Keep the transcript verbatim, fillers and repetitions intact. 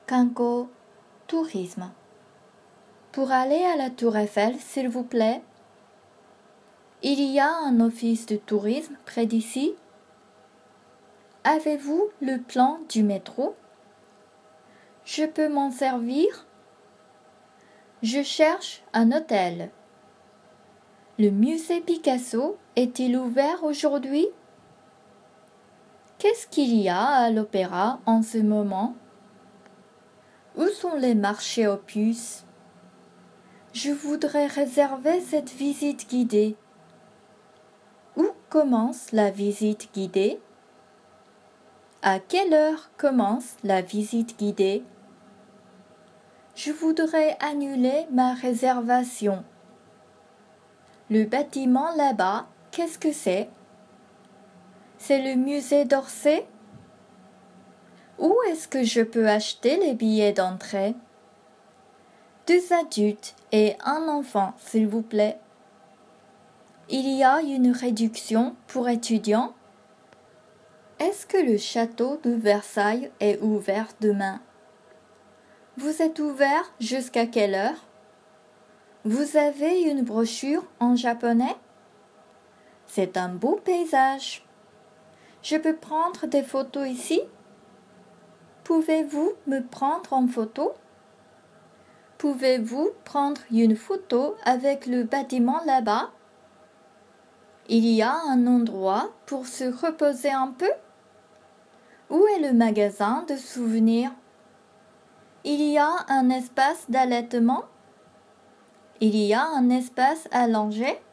Kanko, tourisme. Pour aller à la Tour Eiffel, s'il vous plaît. Il y a un office de tourisme près d'ici. Avez-vous le plan du métro? Je peux m'en servir? Je cherche un hôtel. Le musée Picasso est-il ouvert aujourd'hui? Qu'est-ce qu'il y a à l'opéra en ce moment? Où sont les marchés aux puces? Je voudrais réserver cette visite guidée. Où commence la visite guidée? À quelle heure commence la visite guidée? Je voudrais annuler ma réservation. Le bâtiment là-bas, qu'est-ce que c'est? C'est le musée d'Orsay? Où est-ce que je peux acheter les billets d'entrée? Deux adultes et un enfant, s'il vous plaît. Il y a une réduction pour étudiants? Est-ce que le château de Versailles est ouvert demain? Vous êtes ouvert jusqu'à quelle heure? Vous avez une brochure en japonais? C'est un beau paysage. Je peux prendre des photos ici? Pouvez-vous me prendre en photo? Pouvez-vous prendre une photo avec le bâtiment là-bas? Il y a un endroit pour se reposer un peu? Où est le magasin de souvenirs? Il y a un espace d'allaitement? Il y a un espace à langer?